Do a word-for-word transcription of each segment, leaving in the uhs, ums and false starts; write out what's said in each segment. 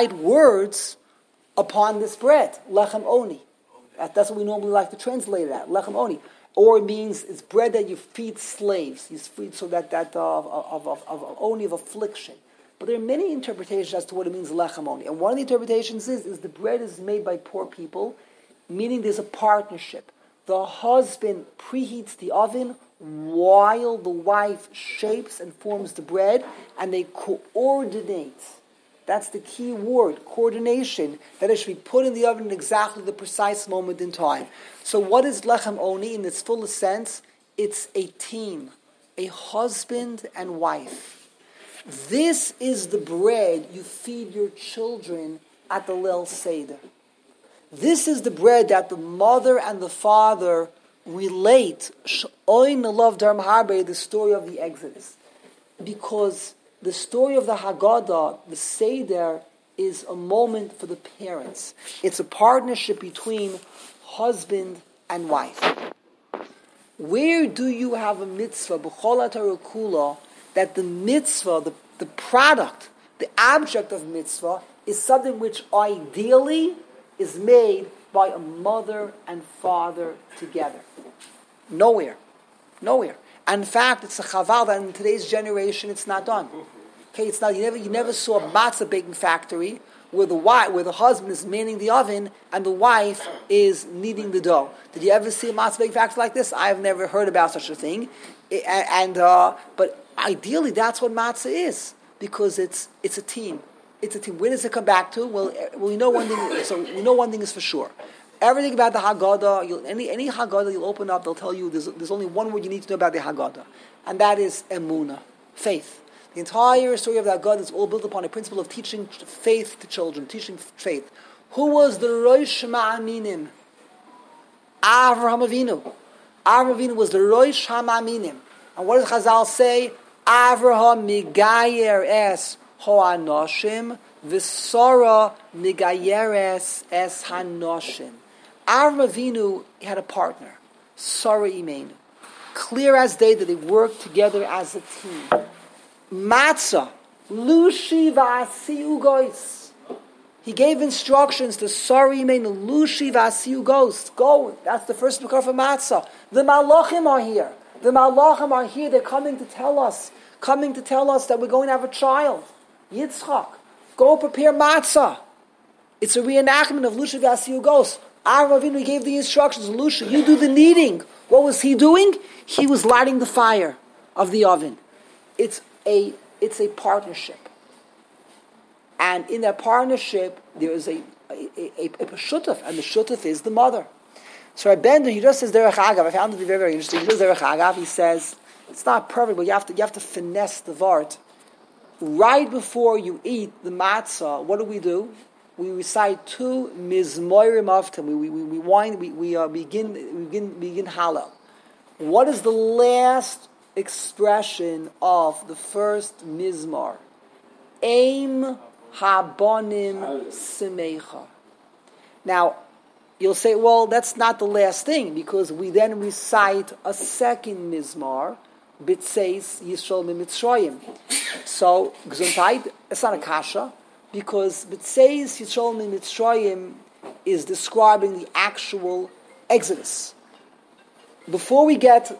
recite words upon this bread, lechem oni. That, that's what we normally like to translate it at, lechem oni. Or it means it's bread that you feed slaves. You feed so that that uh, of, of, of, of oni of affliction. But there are many interpretations as to what it means lechem oni. And one of the interpretations is is the bread is made by poor people, meaning there's a partnership. The husband preheats the oven while the wife shapes and forms the bread, and they coordinate. That's the key word, coordination, that it should be put in the oven at exactly the precise moment in time. So what is lechem oni in its fullest sense? It's a team, a husband and wife. This is the bread you feed your children at the Leil Seder. This is the bread that the mother and the father relate, the story of the Exodus. Because the story of the Haggadah, the Seder, is a moment for the parents. It's a partnership between husband and wife. Where do you have a mitzvah, b'chol HaTorah kula, that the mitzvah, the, the product, the object of mitzvah, is something which ideally is made by a mother and father together? Nowhere. Nowhere. And in fact, it's a chaval that in today's generation it's not done. Okay, it's not. You never, you never saw a matzah baking factory where the wife, where the husband is manning the oven and the wife is kneading the dough. Did you ever see a matzah baking factory like this? I've never heard about such a thing. And uh, but ideally, that's what matzah is, because it's it's a team. It's a team. Where does it come back to? Well, well, we know one thing. So we know one thing is for sure. Everything about the Haggadah, you'll, any any Haggadah you'll open up, they'll tell you there's, there's only one word you need to know about the Haggadah, and that is emunah, faith. The entire story of the Haggadah is all built upon a principle of teaching faith to children, teaching faith. Who was the Rosh Ma'aminim? Avraham Avinu. Avraham Avinu was the Rosh Ha'aminim. And what does Chazal say? Avraham migayer es ho'anoshim v'sara migayeres es hanoshim. Avraham Avinu had a partner, Sarah Imenu. Clear as day that they worked together as a team. Matzah, lushi v'asiu gois. He gave instructions to Sarah Imenu, lushi v'asiu gois. Go, that's the first book of matzah. The malachim are here. The malachim are here. They're coming to tell us, coming to tell us that we're going to have a child. Yitzchak, go prepare matzah. It's a reenactment of lushi v'asiu gois. Avraham Avinu gave the instructions. Lusha, you do the kneading. What was he doing? He was lighting the fire of the oven. It's a it's a partnership, and in that partnership there is a a, a, a, a shutaf, and the shutaf is the mother. So Rabbeinu, he just says derech agav. I found it to be very very interesting. He does derech agav. He says it's not perfect, but you have to you have to finesse the vart. Right before you eat the matzah, what do we do? We recite two mizmorim after we we we, we wind we we uh, begin we begin begin Hallel. What is the last expression of the first mizmor? Aim habonim simecha. Now you'll say, well, that's not the last thing, because we then recite a second mizmor, B'tzeis Yisrael Mitzrayim. So Gesundheit, it's not a kasha. Because B'tzeis Yisrael Mitzrayim is describing the actual Exodus. Before we get,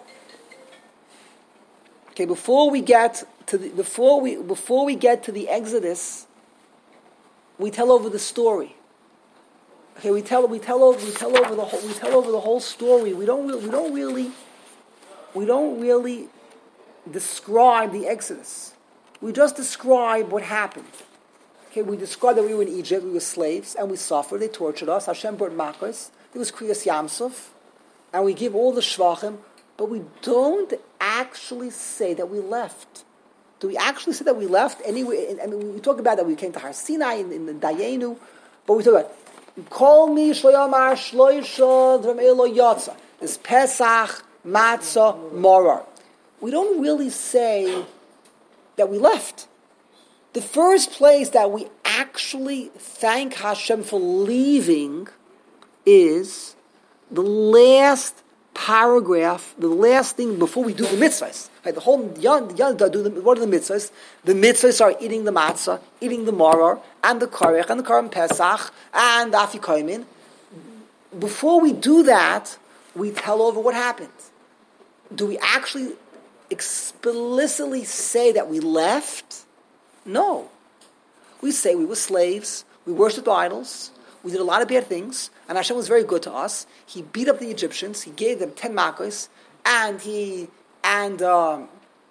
okay, before we get to the, before we before we get to the Exodus, we tell over the story. Okay, we tell we tell over we tell over the whole we tell over the whole story. We don't we don't really we don't really describe the Exodus. We just describe what happened. Okay, we described that we were in Egypt, we were slaves, and we suffered, they tortured us. Hashem brought Makos, there was Kriyas Yamsuf, and we give all the Shvachim, but we don't actually say that we left. Do we actually say that we left? Anyway, I mean, we talk about that we came to Har Sinai in, in the Dayenu, but we talk about, Kol mi shloyamar shloisha dram elo yotza. This Pesach, Matzah, Morar. We don't really say that we left. The first place that we actually thank Hashem for leaving is the last paragraph, the last thing before we do the mitzvahs. Right, the whole young, young do the, what are the mitzvahs? The mitzvahs are eating the matzah, eating the maror, and the karech, and the karim pesach, and the afikoimin. Before we do that, we tell over what happened. Do we actually explicitly say that we left? No. We say we were slaves, we worshipped idols, we did a lot of bad things, and Hashem was very good to us. He beat up the Egyptians, he gave them ten makos, and he and um,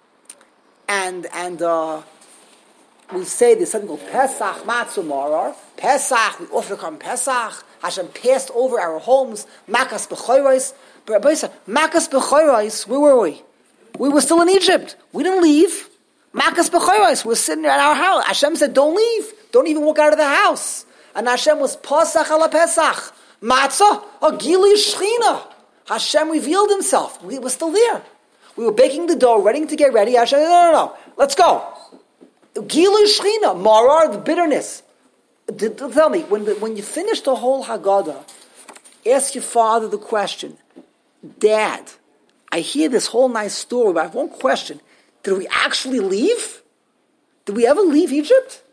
and and uh, we say there's something called Pesach Matzah Maror. Pesach, we offer come Pesach. Hashem passed over our homes, Makas B'choros. But Makas B'choros, where were we? We were still in Egypt. We didn't leave. Makas B'choros, we're sitting at our house. Hashem said, don't leave. Don't even walk out of the house. And Hashem was Pesach ala Pesach. Matzah, a Gili Shechina. Hashem revealed himself. We were still there. We were baking the dough, ready to get ready. Hashem said, no, no, no. Let's go. Gili Shechina, Marar, the bitterness. Tell me, when the, when you finish the whole Haggadah, ask your father the question, Dad, I hear this whole nice story, but I have one question. Did we actually leave? Did we ever leave Egypt?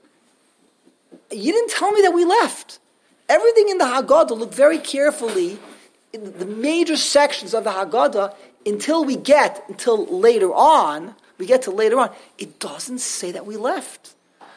You didn't tell me that we left. Everything in the Haggadah, look very carefully, in the major sections of the Haggadah, until we get, until later on, we get to later on, it doesn't say that we left.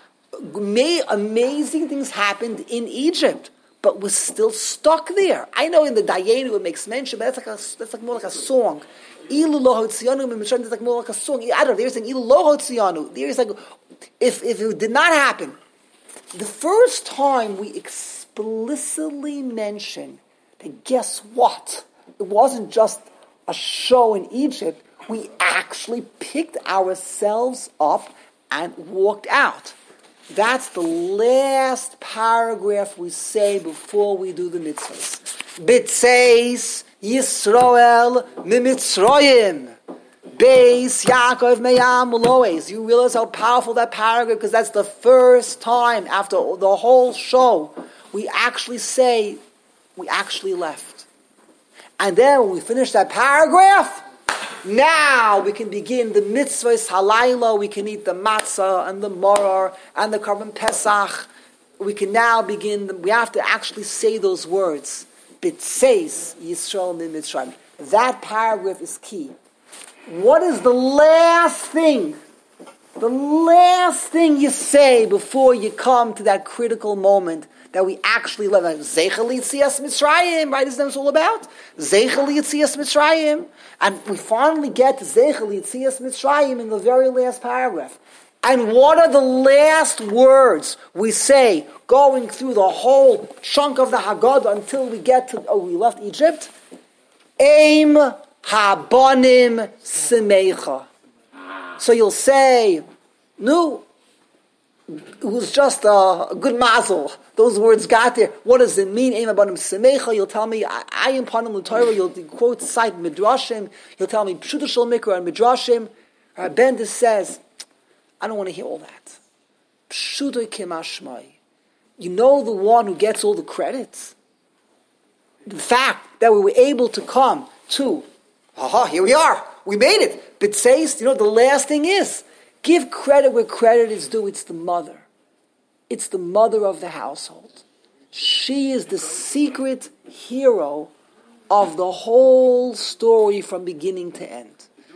May, amazing things happened in Egypt, but we're still stuck there. I know in the Dayenu it makes mention, but that's like a, that's like more like a song. Ilu lo hotzianu, that's like more like a song. I don't know, there's an ilu lo hotzianu. There's like, if, if it did not happen, the first time we explicitly mention that guess what? It wasn't just a show in Egypt. We actually picked ourselves up and walked out. That's the last paragraph we say before we do the mitzvahs. B'tzeis Yisrael mimitzroyim. Beis Yaakov meyam uloes. You realize how powerful that paragraph, because that's the first time after the whole show we actually say we actually left. And then when we finish that paragraph, now we can begin the mitzvahs halayla. We can eat the matzah and the maror and the korban pesach. We can now begin. The, we have to actually say those words. B'tzeis Yisrael min Mitzrayim. That paragraph is key. What is the last thing? The last thing you say before you come to that critical moment that we actually live in. Zeichel Yitzias Mitzrayim, right? Isn't that what it's all about? Zeichel Yitzias Mitzrayim. And we finally get to Zeichel Yitzias Mitzrayim in the very last paragraph. And what are the last words we say going through the whole chunk of the Haggadah until we get to, oh, we left Egypt? Aim habonim simeicha. So you'll say, no, it was just a, a good mazel. Those words got there. What does it mean? Aim habonim simeicha. You'll tell me, I am panim l'Torah. You'll quote, cite midrashim. You'll tell me, pshuta shel mikra and midrashim. Rabbi Bendis says, I don't want to hear all that. Pshuta kemashmai. You know the one who gets all the credits? The fact that we were able to come to, aha, here we are. We made it. But says, you know, the last thing is, give credit where credit is due. It's the mother. It's the mother of the household. She is the secret hero of the whole story from beginning to end.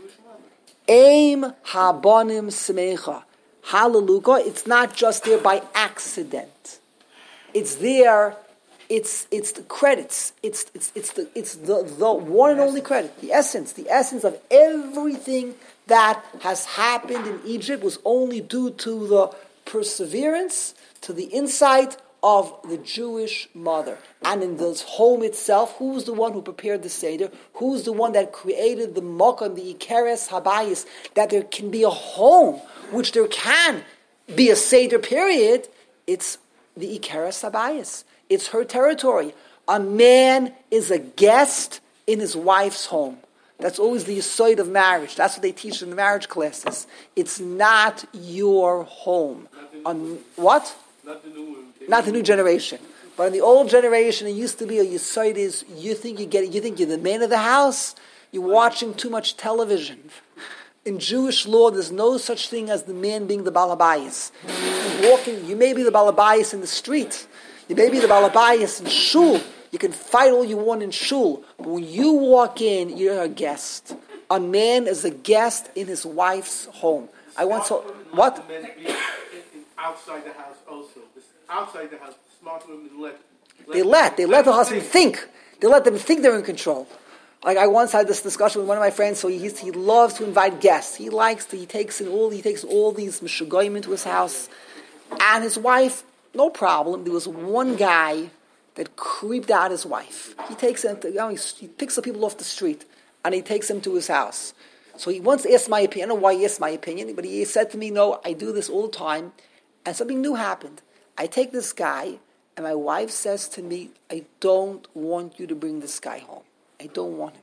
Aim habonim semecha. Hallelujah. It's not just there by accident. It's there. It's it's the credits. It's it's it's the it's the, the one and only credit. The essence, the essence of everything that has happened in Egypt was only due to the perseverance, to the insight of the Jewish mother. And in this home itself, who's the one who prepared the Seder? Who's the one that created the Mokum, the Ikeres Habayis, that there can be a home, which there can be a Seder period? It's the Ikeres Habayis. It's her territory. A man is a guest in his wife's home. That's always the yesod of marriage. That's what they teach in the marriage classes. It's not your home. On what? Not the new, not the new generation. But in the old generation, it used to be a yesod is you think you get it, you think you're the man of the house. You're watching too much television. In Jewish law, there's no such thing as the man being the balabayas. You're walking, you may be the balabayas in the street. You may be the balabayas in shul. You can fight all you want in shul. But when you walk in, you're a guest. A man is a guest in his wife's home. I once saw, what? Outside the house also. Outside the house, smart women let, let They let, they let the husband think. They let them think they're in control. Like I once had this discussion with one of my friends. So he he loves to invite guests. He likes to. He takes in all. He takes all these mishugoyim into his house, and his wife, no problem. There was one guy that creeped out his wife. He takes him. To, you know, he, he picks up people off the street, and he takes them to his house. So he once asked my opinion. I don't know why he asked my opinion, but he said to me, "No, I do this all the time," and something new happened. I take this guy, and my wife says to me, "I don't want you to bring this guy home. I don't want him.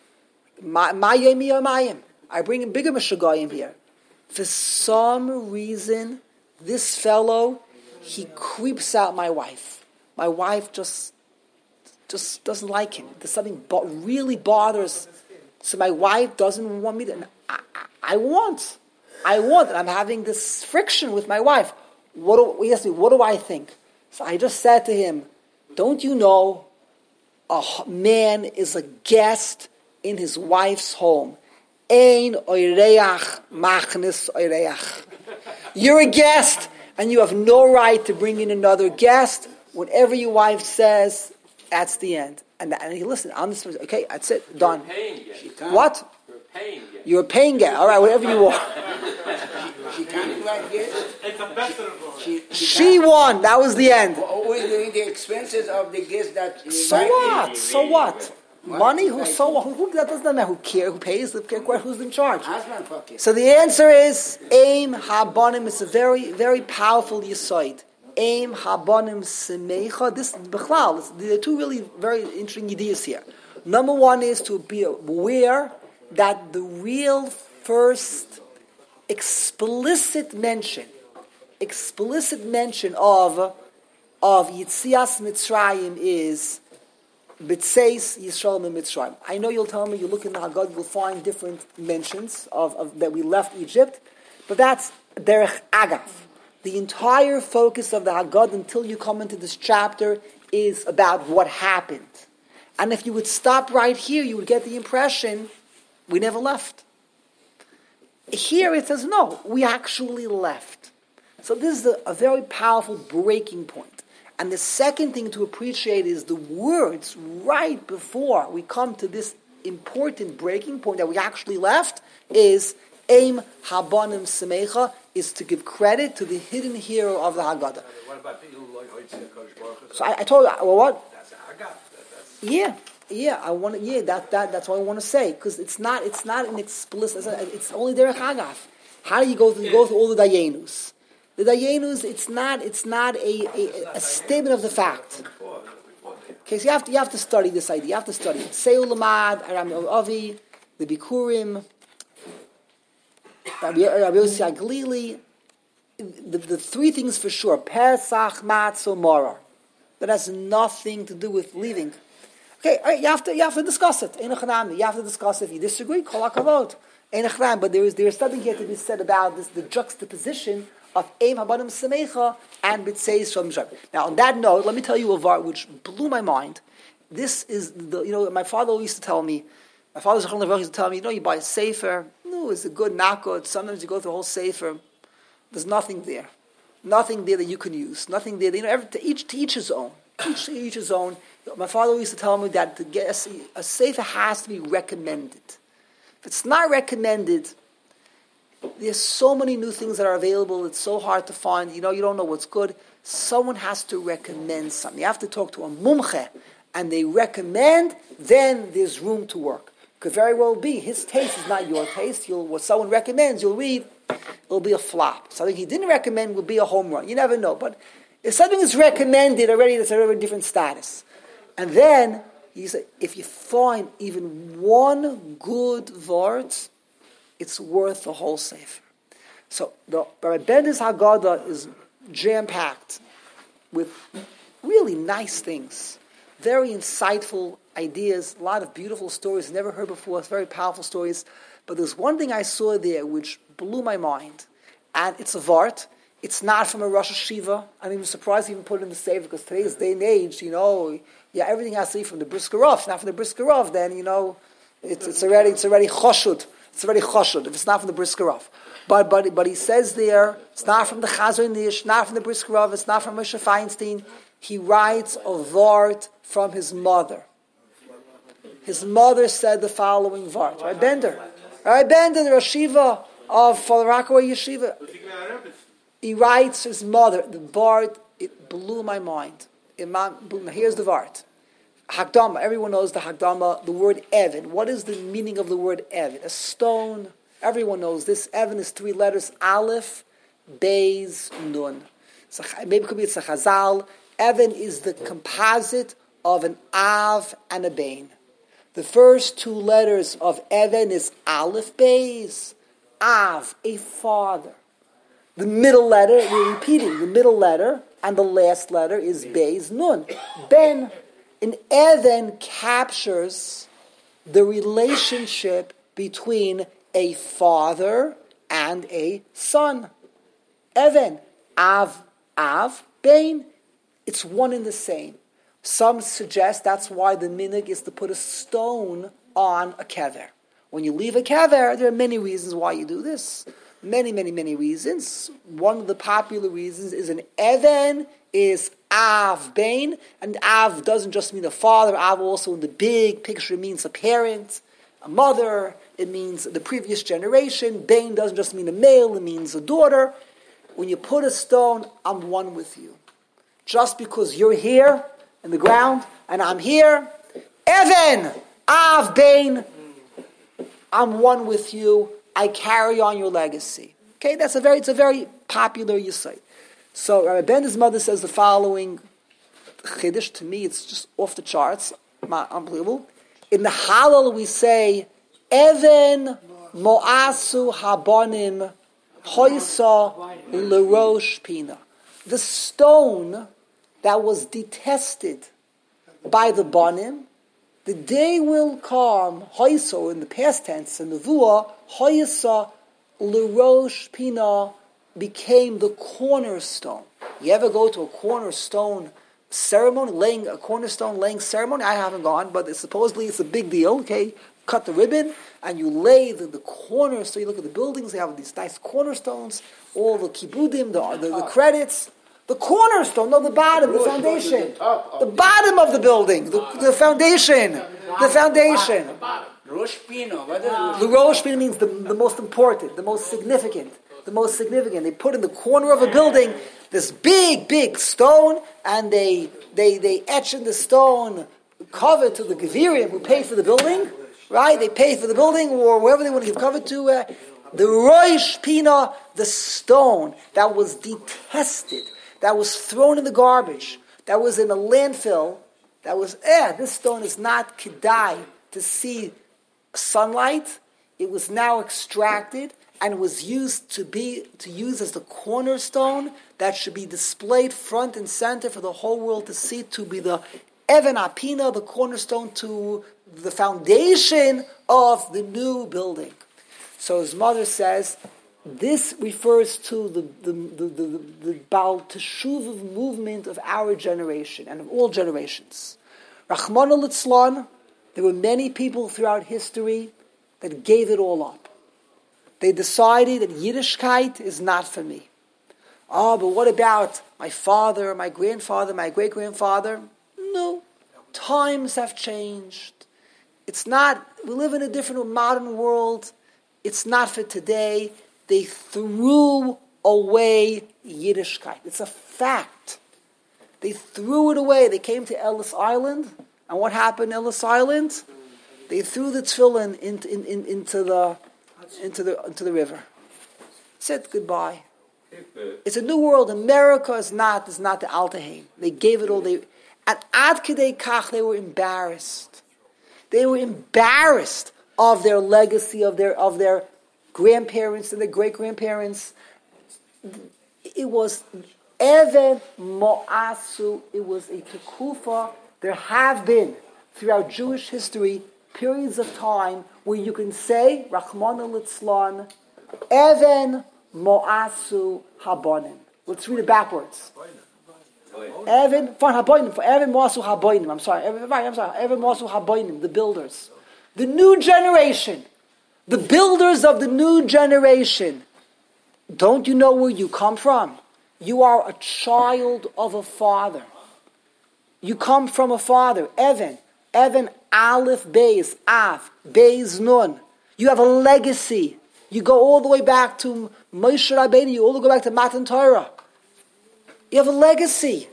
I bring him bigger Meshugayim here. For some reason, this fellow, he creeps out my wife. My wife just just doesn't like him. There's something bo- really bothers. So my wife doesn't want me to. I, I, I want. I want. And I'm having this friction with my wife. What do, he asked me, what do I think? So I just said to him, don't you know a man is a guest in his wife's home. Ein oireach machnis oireach. You're a guest, and you have no right to bring in another guest. Whatever your wife says, that's the end. And, and he listened. I'm just, okay, that's it, done. What? You're a paying guest. You're a paying guest. All right, whatever you want. She can't invite guests. It's a better She, she, She won. That was the end. always doing the expenses of the guests that she So invited. what? So what? Money? Who? So what? Who, who, that doesn't matter. Who cares? Who pays? Who's in charge? Husband fuck it. So the answer is Aim Habonim. It's a very, very powerful yisoid. Aim Habonim Semecha. This Bechlal. There are two really very interesting ideas here. Number one is to be aware that the real first explicit mention, explicit mention of of Yitzias Mitzrayim is B'tzeis Yisrael and Mitzrayim. I know you'll tell me you look in the Haggadah, you'll find different mentions of, of that we left Egypt, but that's Derech Agav. The entire focus of the Haggadah until you come into this chapter is about what happened. And if you would stop right here, you would get the impression we never left. Here it says, no, we actually left. So this is a, a very powerful breaking point. And the second thing to appreciate is the words right before we come to this important breaking point that we actually left is Aim Habonim Semecha, is to give credit to the hidden hero of the Haggadah. What about people like Oitzeh Kodesh Baruch Hu? So I, I told you, well, what? That's a Haggadah. That's Yeah, yeah, I want to, yeah, that, that, that's what I want to say, because it's not, it's not an explicit, it's, not, it's only Derech Agav. How do you go through, you go through all the Dayenus? The Dayenus, it's not, it's not a, a, a statement of the fact. Okay, so you have to, you have to study this idea, you have to study it. Seu Lamad, Aram Avi, the Bikurim, Rabbi Yossi Aglili, the, the three things for sure, Pesach, Matzah, Morah. That has nothing to do with leaving. Okay, all right, you have to you have to discuss it. You have to discuss it. If you disagree, kol hakavod. But there is there is something here to be said about this, the juxtaposition of Aim Habonim Semecha and B'tzeis Shalom Mishraim. Now, on that note, let me tell you a var which blew my mind. This is the you know my father used to tell me. My father used to tell me, you know, you buy a sefer. No, it's a good knackout. Sometimes you go through a whole sefer. There's nothing there, nothing there that you can use. Nothing there. You know, every, to each to each his own. Each to each his own. My father used to tell me that to get a, a sefer has to be recommended. If it's not recommended, there's so many new things that are available. It's so hard to find. You know, you don't know what's good. Someone has to recommend something. You have to talk to a mumche, and they recommend. Then there's room to work. Could very well be his taste is not your taste. You'll, what someone recommends, you'll read. It'll be a flop. Something he didn't recommend will be a home run. You never know. But if something is recommended already, that's already a different status. And then, he said, if you find even one good word, it's worth the whole sefer. So the Rabbi Bender's Haggadah is jam-packed with really nice things. very insightful ideas, a lot of beautiful stories, never heard before, it's very powerful stories. But there's one thing I saw there which blew my mind. And it's a Vart. It's not from a Rosh Hashiva. I'm even surprised they even put it in the Sefer, because today's day and age, you know, yeah, everything has to be from the Brisker Rav. If not from the Brisker Rav, then, you know, it's, it's already it's already choshud. It's already choshud if it's not from the Brisker Rav. But, but, but he says there, it's not from the Chazon Ish, not from the Brisker Rav, it's not from Moshe Feinstein. He writes a Vart from his mother. His mother said the following Vart. Rabbi Bender. Rabbi Bender, the Rosh Yeshiva of Fall Rockaway Yeshiva. He writes his mother, the Vart, it blew my mind. It blew my, here's the Vart. Hagdama, everyone knows the Hagdama, the word Evan. What is the meaning of the word Evan? A stone. Everyone knows this. Evan is three letters, Aleph, Beis, Nun. So maybe it could be it's a Chazal. Evan is the composite of an Av and a Bain. The first two letters of Evan is Aleph, Beis. Av, a father. The middle letter, we're repeating, the middle letter and the last letter is Beis, Nun. Ben, an Evan captures the relationship between a father and a son. Evan, Av, Av, Bain. It's one and the same. Some suggest that's why the minhag is to put a stone on a kever. When you leave a kever, there are many reasons why you do this. Many, many, many reasons. One of the popular reasons is an Evan is Av, Bain, and Av doesn't just mean a father. Av also in the big picture means a parent, a mother. It means the previous generation. Bain doesn't just mean a male, it means a daughter. When you put a stone, I'm one with you. Just because you're here in the ground and I'm here, Evan, Av, Bain, I'm one with you. I carry on your legacy. Okay, that's a very, it's a very popular yesod. So Rabbi Bender's mother says the following chiddush. To me, it's just off the charts, unbelievable. In the Hallel, we say, Evan mo'asu habonim hoysa lerosh pina. The stone that was detested by the Banim, the day will come, hoysa in the past tense, in the Vua, hoysa lerosh pina became the cornerstone. You ever go to a cornerstone ceremony, laying a cornerstone laying ceremony? I haven't gone, but it's, supposedly it's a big deal, okay? Cut the ribbon, and you lay the, the corner, so you look at the buildings, they have these nice cornerstones, all the kibudim, the, the, the credits. The cornerstone, no, the bottom, the foundation. The bottom of the building, the, the foundation. The foundation. Rosh Pino. What is Rosh The Rosh Pino means the, the most important, the most significant. The most significant. They put in the corner of a building this big, big stone, and they they they etch in the stone cover to the Gevirim who pay for the building, right? They pay for the building, or wherever they want to give cover to. Uh, the Rosh Pina, the stone that was detested, that was thrown in the garbage, that was in a landfill, that was, eh, this stone is not kedai to see sunlight. It was now extracted and was used to be to use as the cornerstone that should be displayed front and center for the whole world to see, to be the Even Apina, the cornerstone, to the foundation of the new building. So his mother says, this refers to the the the, the, the Baal Teshuva movement of our generation and of all generations. Rachmana litzlan, there were many people throughout history that gave it all up. They decided that Yiddishkeit is not for me. Oh, but what about my father, my grandfather, my great-grandfather? No. Times have changed. It's not, we live in a different modern world. It's not for today. They threw away Yiddishkeit. It's a fact. They threw it away. They came to Ellis Island, and what happened in Ellis Island? They threw the tefillin into, in, in, into the into the into the river. Said goodbye. It's a new world. America is not is not the Altaheim. They gave it all. They at Ad Kedei Kach, they were embarrassed. They were embarrassed of their legacy, of their of their grandparents and their great grandparents. It was Even Moasu. It was a tekufa There have been, throughout Jewish history, periods of time where you can say, Rachmana litzlan, Even mo'asu habonim. Let's read it backwards. Even, fine, habonim, for Even mo'asu habonim. I'm sorry, Even, right, I'm sorry, Even mo'asu habonim, the builders. The new generation. The builders of the new generation. Don't you know where you come from? You are a child of a father. You come from a father. Even. Even Aleph Beis, Av, Beis Nun. You have a legacy. You go all the way back to Moshe Rabbeinu. You all the way back to Matan Torah. You have a legacy.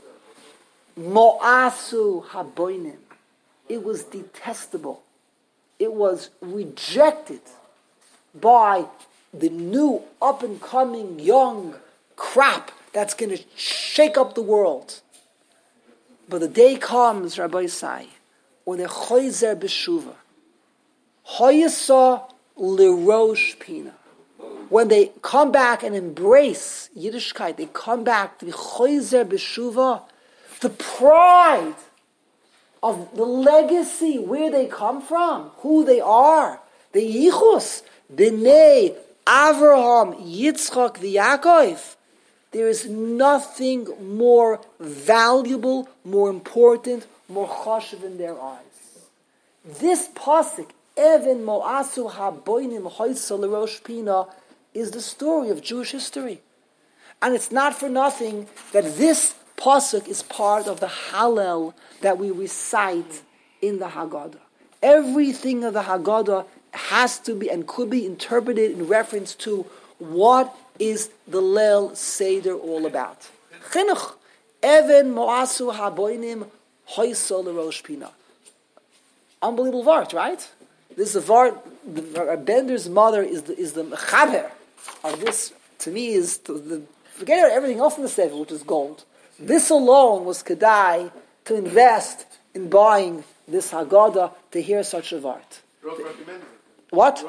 Mo'asu haboinim. It was detestable. It was rejected by the new up-and-coming young crop that's going to shake up the world. But the day comes, Rabbi Isai, when they're choizer b'shuva. Hoyasa lirosh pina. When they come back and embrace Yiddishkeit, they come back to be choizer b'shuva. The pride of the legacy, where they come from, who they are, the yichus, b'nei Avraham, Yitzchak, v'Yaakov. There is nothing more valuable, more important, more chashuv in their eyes. This pasuk, Even mo'asu haboinim hoysa l'rosh pina, is the story of Jewish history. And it's not for nothing that this pasuk is part of the Hallel that we recite in the Haggadah. Everything of the Haggadah has to be and could be interpreted in reference to what is the Leil Seder all about. Chinuch. Even mo'asu haboinim hoysa l'rosh pina. Unbelievable vart, right? This is a vart. Bender's mother is the is the mechaber of this. To me, is the, the forget about everything else in the sefer, which is gold. This alone was kedai to invest in buying this Haggadah to hear such a vart. What?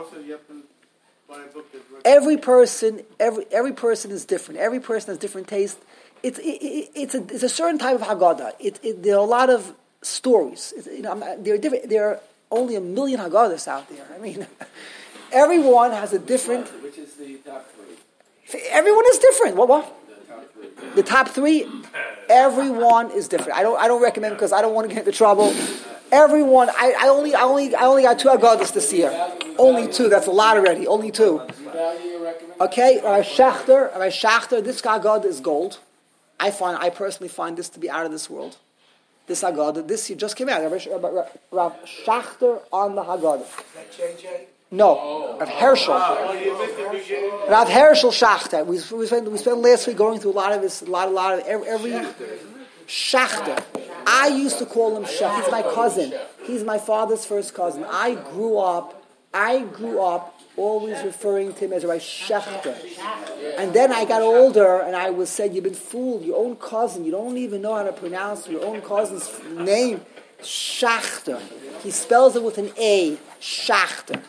Every person, every every person is different. Every person has different taste. It's it, it, it's a it's a certain type of Haggadah. It, it, there are a lot of stories. It's, you know, there are different. There are only a million Haggadahs out there. I mean, everyone has a different. Which is the top three? Everyone is different. What? What? The top three. The top three. Everyone is different. I don't. I don't recommend because I don't want to get into trouble. Everyone. I, I only. I only. I only got two Haggadahs this year. Only two. That's a lot already. Only two. Okay. Rabbi Schachter. Rabbi Schachter. This Haggadah is gold. I find. I personally find this to be out of this world. This Haggadah. This just came out. Rabbi, Rabbi Schachter on the Haggadah. No, Rav Herschel. Rav Herschel Schachter. We, we spent we spent last week going through a lot of this, a lot, a lot of every, every Schachter. I used to call him Schachter. He's my cousin. He's my father's first cousin. I grew up. I grew up always referring to him as Rabbi Schachter. And then I got older, and I was said, "You've been fooled. Your own cousin. You don't even know how to pronounce your own cousin's name, Schachter. He spells it with an A, Schachter."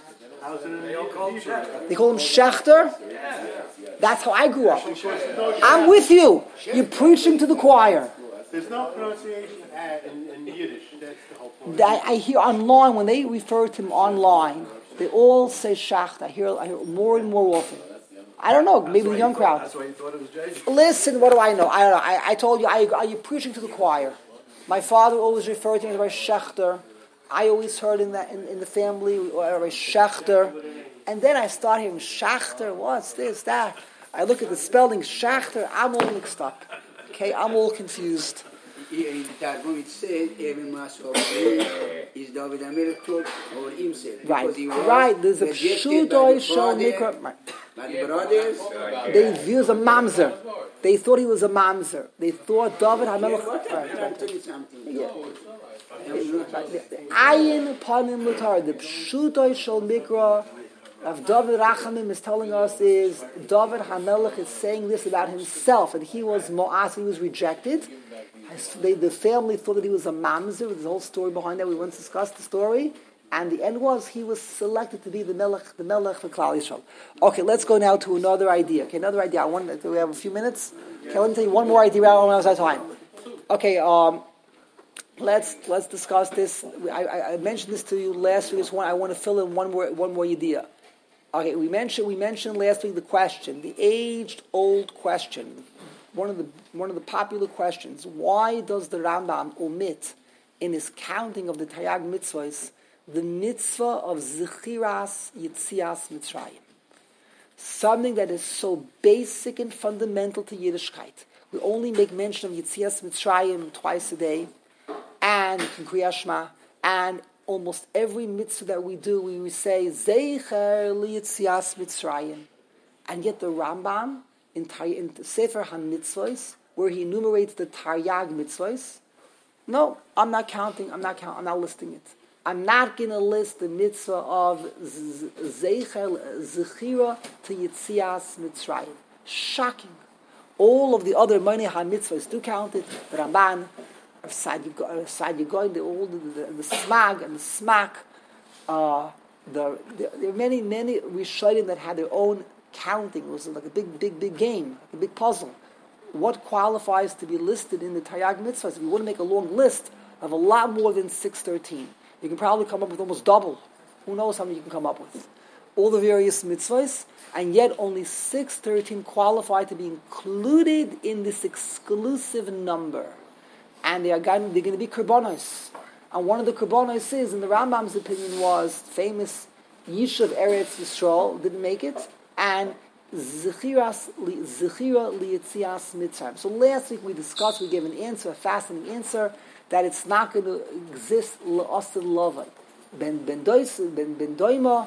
They call him Schachter. That's how I grew up. I'm with you. You're preaching to the choir. There's no pronunciation in, in Yiddish. That's the whole point. I, I hear online, when they refer to him online, they all say Schachter. I hear, I hear more and more often. I don't know, maybe the young crowd. That's why you thought it was J J. Listen, what do I know? I don't know. I, I told you, I, are you preaching to the choir? My father always referred to him as Rabbi Schachter. I always heard in that in, in the family, Rabbi Schachter. And then I start hearing Schachter, what's this, that? I look at the spelling, Schachter, I'm all mixed up. Okay, I'm all confused. In the Targum it says, Even mo'asu haboinim is David HaMelech told over himself. Right, right. There's a pshuto shel mikra. By the brothers. They he was a mamzer. They thought he was a mamzer. They thought David HaMelech. Right, right, I'll tell you something. Yeah. Ayin panim l'tar. The pshuto shel mikra of David Rachamim is telling us is David HaMelech is saying this about himself, and he was mo'as, he was rejected. They, the family thought that he was a mamzer. There's a whole story behind that. We once discussed the story, and the end was he was selected to be the melech, the melech for Klal Yisrael. Okay, let's go now to another idea. Okay, another idea. I want. Do we have a few minutes? Okay, I want to tell you one more idea. I don't know how time. Okay, um, let's let's discuss this. I, I, I mentioned this to you last week. Just one, I want to fill in one more one more idea. Okay, we mentioned we mentioned last week the question, the age-old question, one of the one of the popular questions. Why does the Rambam omit in his counting of the Taryag mitzvahs the mitzvah of Zechiras Yitzias Mitzrayim? Something that is so basic and fundamental to Yiddishkeit. We only make mention of Yitzias Mitzrayim twice a day, and in Kriyas Shema, and almost every mitzvah that we do, we say Zecher Yitzias Mitzrayim, and yet the Rambam in, in Sefer HaMitzvos, where he enumerates the Taryag mitzvahs, no, I'm not counting. I'm not counting. I'm not listing it. I'm not going to list the mitzvah of Zeichel, Zechira to Yitzias Mitzrayim. Shocking. All of the other Money HaMitzvahs do count it. The Ramban, Sad Yigoy, the all the, the, the Smag and the Smak. Uh, the, the, there are many, many Rishonim that had their own counting. It was like a big, big, big game, a big puzzle. What qualifies to be listed in the Taryag mitzvahs? If you want to make a long list of a lot more than six thirteen, you can probably come up with almost double. Who knows how many you can come up with? All the various mitzvahs, and yet only six thirteen qualify to be included in this exclusive number. And they are going, they're going to be korbanos. And one of the korbanos is, in the Rambam's opinion, was famous Yishuv Eretz Yisrael, didn't make it, and Zechira Liyitzias Mitzrayim. So last week we discussed, we gave an answer, a fascinating answer, that it's not going to exist L'Asad Lavai. Ben Ben Ben Doima,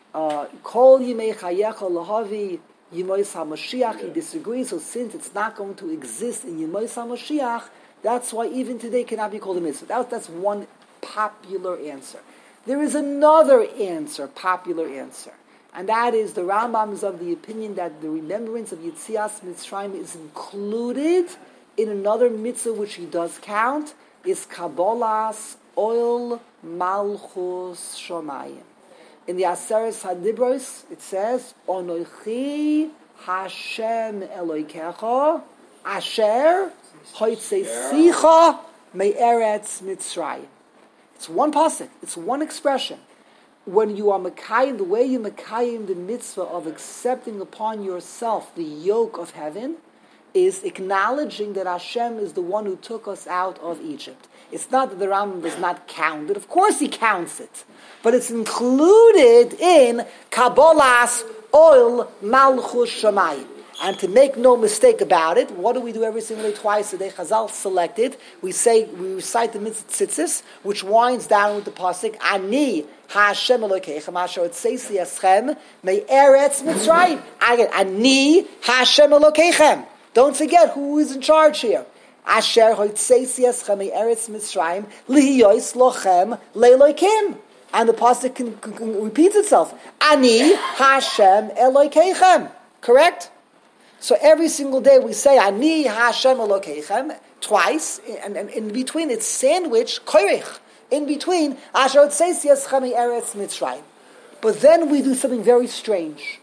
Kol Yimei Chayecha Lahavi Yimois HaMashiach. He disagrees. So since it's not going to exist in Yimois HaMashiach, that's why even today cannot be called a mitzvah. That, that's one popular answer. There is another answer, popular answer. And that is, the Rambam is of the opinion that the remembrance of Yitzias Mitzrayim is included in another mitzvah which he does count, is Kabbalas Oil Malchus Shomayim. In the Aseres Hadibros, it says, Onochi Hashem Eloikecha Asher Hoitzesicha Me'eretz Mitzrayim. It's one pasuk, it's one expression. When you are Mekayim, the way you Mekayim the mitzvah of accepting upon yourself the yoke of heaven is acknowledging that Hashem is the one who took us out of Egypt. It's not that the Rambam does not count it. Of course he counts it. But it's included in Kabbalas Oil Malchus Shamayim. And to make no mistake about it, what do we do every single day, twice a day? Chazal selected. We say, we recite the mitzvah tzitzis, which winds down with the pasuk, Ani Hashem Elokeichem Asher Otzeisi Eschem Me'eretz Mitzrayim. Again, Ani Hashem Elokeichem. Don't forget who is in charge here. Asher Otzeisi Eschem Me'eretz Mitzrayim Lihiyois Lochem Le'Elokim. And the pasuk can, can, can repeats itself. Ani Hashem Elokeichem. Correct? So every single day we say Ani Hashem Elokeichem twice, and, and in between it's sandwiched koirich. In between Asher Otzeisi Eschem Me'eretz Mitzrayim. But then we do something very strange,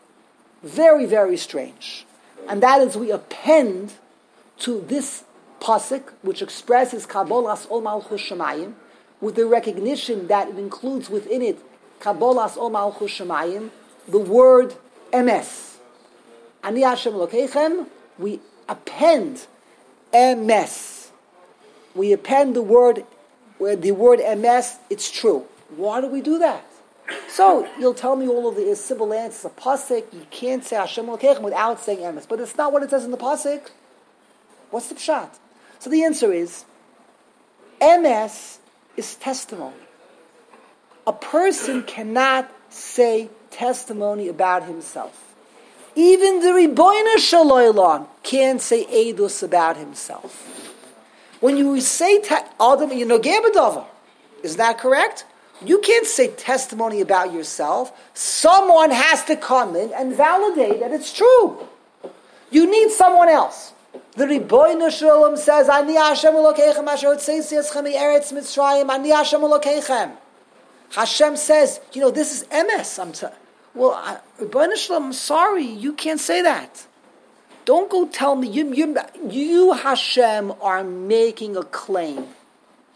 very very strange, and that is we append to this pasuk which expresses Kabbalas Ol Malchus Shamayim with the recognition that it includes within it Kabbalas Ol Malchus Shamayim the word emes. Ani Hashem Elokeichem, we append emes. We append the word, the word emes, it's true. Why do we do that? So, you'll tell me all of the simple answers. A pasuk, you can't say Hashem Elokeichem without saying emes. But it's not what it says in the pasuk. What's the pshat? So the answer is, emes is testimony. A person cannot say testimony about himself. Even the Ribono Shel Olam can't say edus about himself. When you say Adam, you know Gebedava, is that correct? You can't say testimony about yourself. Someone has to come in and validate that it's true. You need someone else. The Ribono Shel Olam says, Ani Hashem Elokeichem Asher Otzeisi Eschem Me'eretz Mitzrayim, Ani Hashem Elokeichem. Hashem says, you know, this is emes. I'm t- Well, Ribono Shel Olam, I'm sorry, you can't say that. Don't go tell me, you, you, you Hashem are making a claim.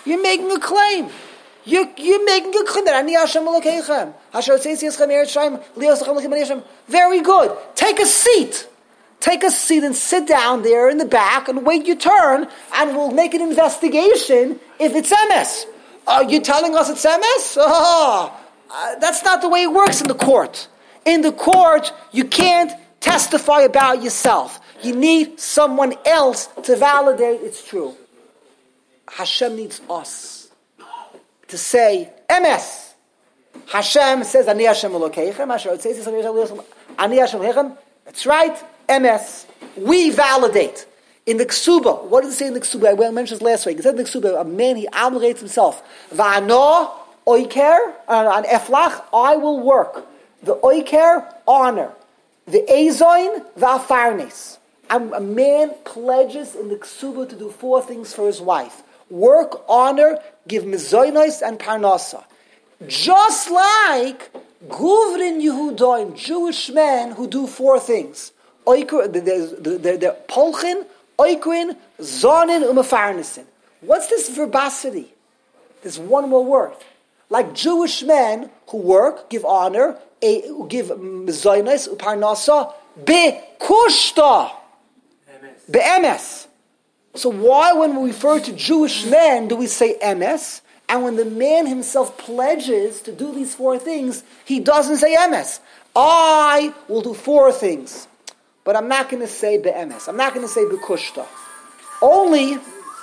You're making a claim. You're, you're making a claim that Ani Hashem Elokeichem. Asher Otzeis Yischem Eretz Shayim, Lios Lechem Lechem Ani Hashem. Very good. Take a seat. Take a seat and sit down there in the back and wait your turn, and we'll make an investigation if it's M S. Are you telling us it's M S? Oh, uh, that's not the way it works in the court. In the court, you can't testify about yourself. You need someone else to validate it's true. Hashem needs us to say M S. Hashem says, Ani Hashem Elokeichem. Hashem says, Ani Hashem Elokeichem. That's right, M S. We validate. In the Ksuba, what does it say in the Ksuba? I mentioned this last week. It said in the Ksuba, a man, he obligates himself. Va'ano oiker, on Eflach, I will work. The oiker, honor. The ezoin, va'afarnes. And a man pledges in the Ksuba to do four things for his wife. Work, honor, give mizoinos and parnasa. Just like Guvrin Yehudoim, Jewish men who do four things. Oiker, they're polchin, oikrin, zonin, umafarnisin. What's this verbosity? This one more word. Like Jewish men who work, give honor, give mizoinos, uparnasa, be-kushta. Be-emes. So why, when we refer to Jewish men, do we say emes? And when the man himself pledges to do these four things, he doesn't say emes. I will do four things. But I'm not going to say be'emes. I'm not going to say be'kushta. Only,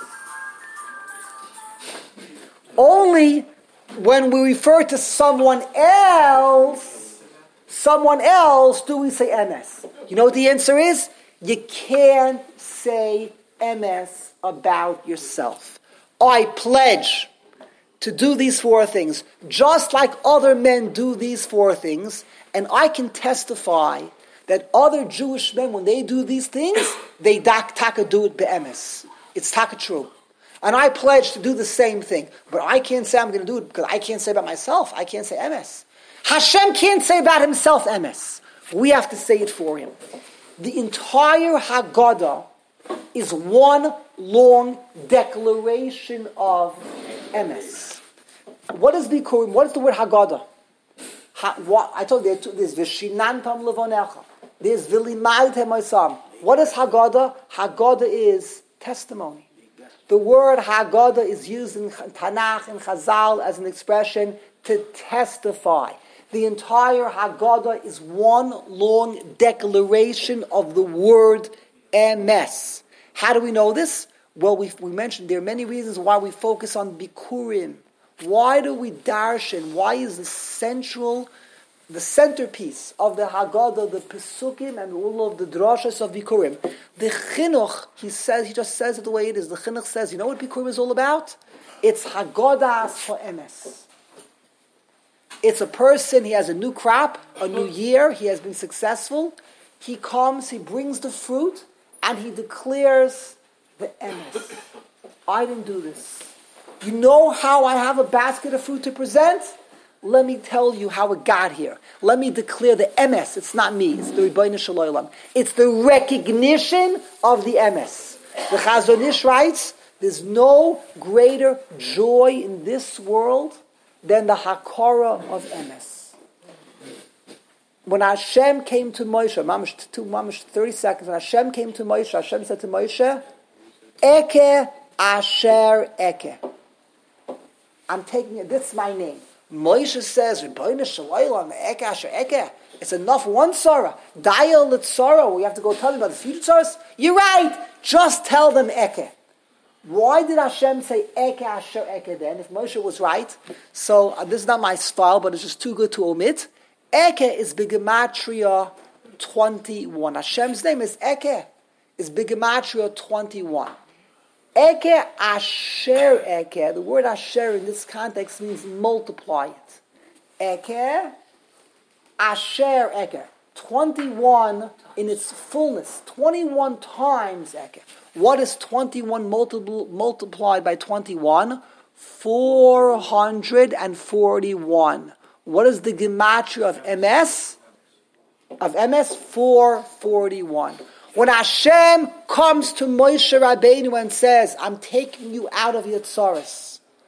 only when we refer to someone else, someone else, do we say emes. You know what the answer is? You can't say emes about yourself. I pledge to do these four things, just like other men do these four things, and I can testify that other Jewish men, when they do these things, they dak taka do it be'emes. It's taka true. And I pledge to do the same thing. But I can't say I'm going to do it because I can't say about myself. I can't say emes. Hashem can't say about himself emes. We have to say it for him. The entire Haggadah is one long declaration of emes. What is Bikurim? What is the word Haggadah? Ha, what, I told you there's Vishinantam Levonecha. There's Vilimaltem Moisam. What is Haggadah? Haggadah is testimony. The word Haggadah is used in Tanakh and Chazal as an expression to testify. The entire Haggadah is one long declaration of the word emes. How do we know this? Well, we we mentioned there are many reasons why we focus on Bikurim. Why do we darshan? Why is the central, the centerpiece of the Haggadah, the Pesukim, and all of the drashas of Bikurim? The Chinuch, he says, he just says it the way it is. The Chinuch says, you know what Bikurim is all about? It's Haggadah for emes. It's a person, he has a new crop, a new year, he has been successful. He comes, he brings the fruit, and he declares the emes. I didn't do this. You know how I have a basket of fruit to present? Let me tell you how it got here. Let me declare the emes. It's not me. It's the Rebbeinu Shel Olam. It's the recognition of the emes. The Chazon Ish writes, there's no greater joy in this world than the hakara of emes. When Hashem came to Moshe, mamish, two, mamish, thirty seconds, when Hashem came to Moshe, Hashem said to Moshe, Eke Asher Eke. I'm taking it, this is my name. Moshe says, Rebbeinu Shel Olam, Eke Asher Eke. It's enough one Sarah. Dial the Sarah. We have to go tell them about the future Sarahs. You're right. Just tell them Eke. Why did Hashem say Eke Asher Eke then, if Moshe was right? So, uh, this is not my style, but it's just too good to omit. Eke is Bigematria twenty-one. Hashem's name is Eke. Is Bigematria twenty-one. Eke Asher Eke. The word Asher in this context means multiply it. Eke Asher Eke. twenty-one in its fullness. twenty-one times Eke. What is twenty-one multiple, multiplied by twenty-one? four hundred forty-one. What is the gematria of emes? Of emes? four forty-one. When Hashem comes to Moshe Rabbeinu and says, I'm taking you out of your tzaros,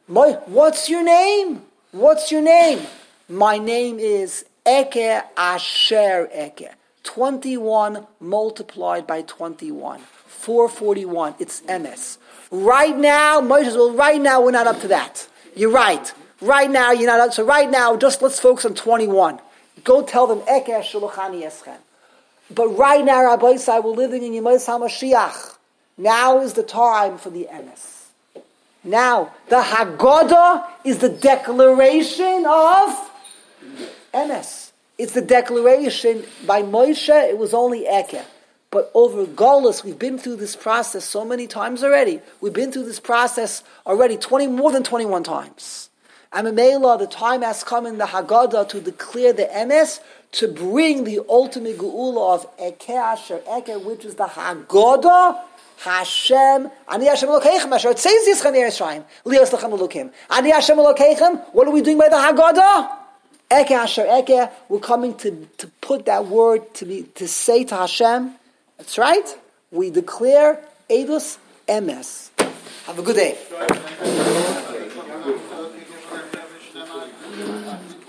My, what's your name? What's your name? My name is Eke Asher Eke. twenty-one multiplied by twenty-one. four forty-one. It's M S. Right now, Moshe, well, right now we're not up to that. You're right. Right now, you're not up. So right now, just let's focus on twenty-one. Go tell them, Eke Shulachani Eschem. But right now, Rabbi Isai, we're living in Yemais HaMashiach. Now is the time for the M S. Now, the Haggadah is the declaration of M S. It's the declaration by Moshe, it was only Eke. But over Golus, we've been through this process so many times already. We've been through this process already twenty, more than twenty-one times. And Mamela, the time has come in the Haggadah to declare the M S, to bring the ultimate Geula of Eke Asher Eke, which is the Haggadah, Hashem, Ani Hashem Elokeichem, Asher, it says Yischan Yerushalayim, Lios Lechem Elokim. Ani Hashem Elokeichem, what are we doing by the Haggadah? Eke Asher Eke, we're coming to, to put that word, to be to say to Hashem, that's right, we declare Eidos M S. Have a good day.